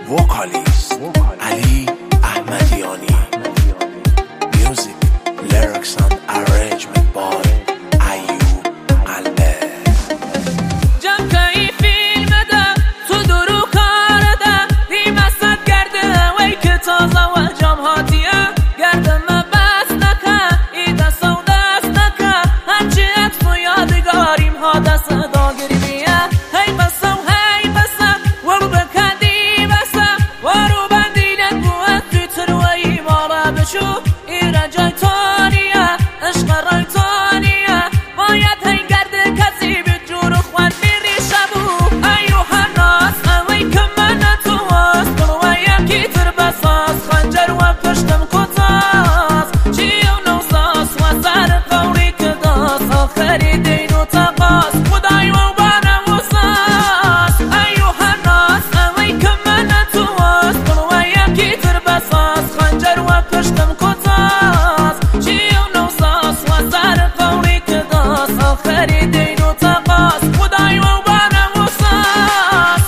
vocalist Ali Ahmadiani. Music, lyrics and arrangement by Ayub Albert. جمعی فیلم ده تو درو کار ده ریمست کرده وی که تازه و جمعاتیه گرده مبست نکن ای دست و دست نکن هرچی عطف و یادگاریم ها دست داگری بیه هی بسه و هی بسه ورو بکندی بسه ورو بندینت بوه تویتر و ایمالا بشو ای رجای تانیه عشق رای تانیه باید هی گرده کسی بجور خوان میری شبو ایوه ناس اوی که من تو هست بلو یکی تر بساس خنجر و پشتم کتاس چی و نوساس و سر قوری که داست آخری دین و تقاس خدای و بانم و ساس ایوه ناس اوی که من تو هست بلو یکی تر بساس خنجر و پشتم کتاس چی و نوساس و سر قوری که داست آخری دین و تقاس خدای و بانم و ساس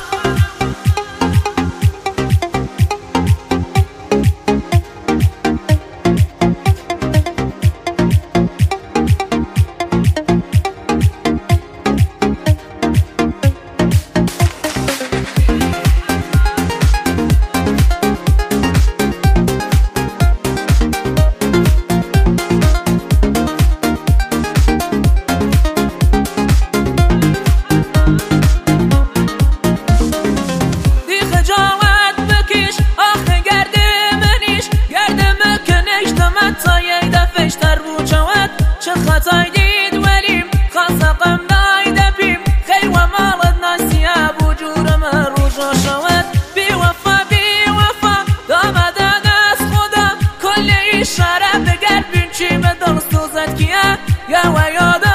چه خطای دید ولیم خاصقم نایده بیم خیر و مالت ناسیه بجورم روشا شود بی وفا دامدن از خدا کل اشاره بگرد بین چی به دل سوزد کیه یا و یاد